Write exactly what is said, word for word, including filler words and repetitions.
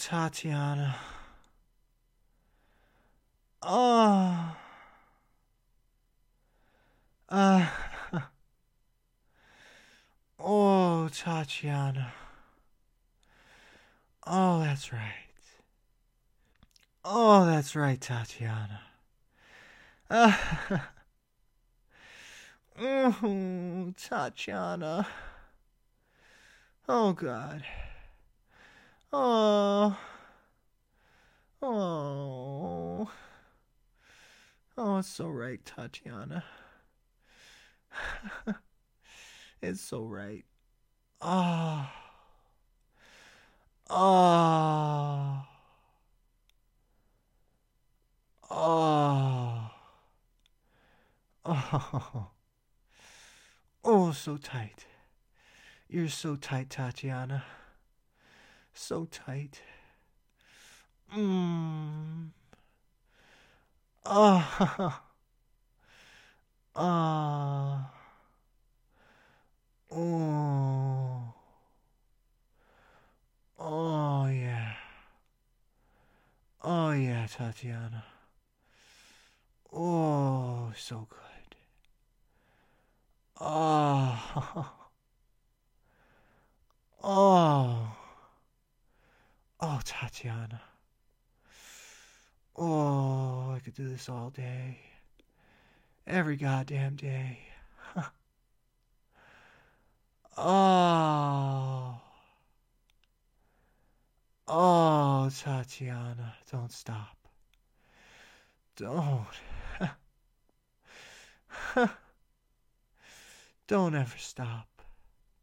Tatiana. Oh. Uh. Oh, Tatiana. Oh, that's right. Oh, that's right, Tatiana. Uh. Oh, Tatiana. Oh, God. Oh. Oh. Oh, it's so right, Tatiana. It's so right. Ah. Ah. Ah. Oh. Oh, so tight. You're so tight, Tatiana. So tight. Mmm. Ah. Ah. Oh. Oh, yeah. Oh, yeah, Tatiana. Oh, so good. Oh. Oh. Oh, Tatiana. Oh, I could do this all day. Every goddamn day. Oh. Oh, Tatiana. Don't stop. Don't. Don't ever stop.